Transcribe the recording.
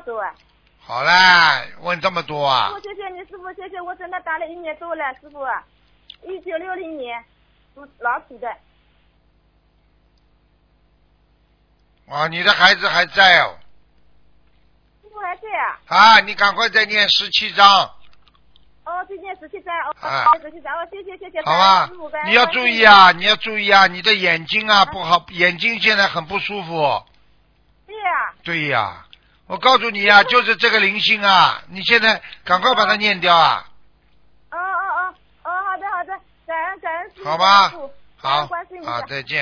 走啊？ 好啦，问这么多啊师傅，谢谢你，师傅，谢谢我真的打了1年多了，师傅啊，1960年属老鼠的。 啊，你的孩子还在哦。 师傅还在啊？ 啊，你赶快再念17章。 哦，最近17章哦， 啊 17章哦，谢谢， 好吧师傅，感恩你要注意啊，你要注意啊，你的眼睛啊不好，眼睛现在很不舒服。 对呀。 对呀，我告诉你啊，就是这个灵性啊，你现在赶快把它念掉啊。 哦，好的，感恩师傅， 好吧感恩师父， 好观世音菩萨好，再见。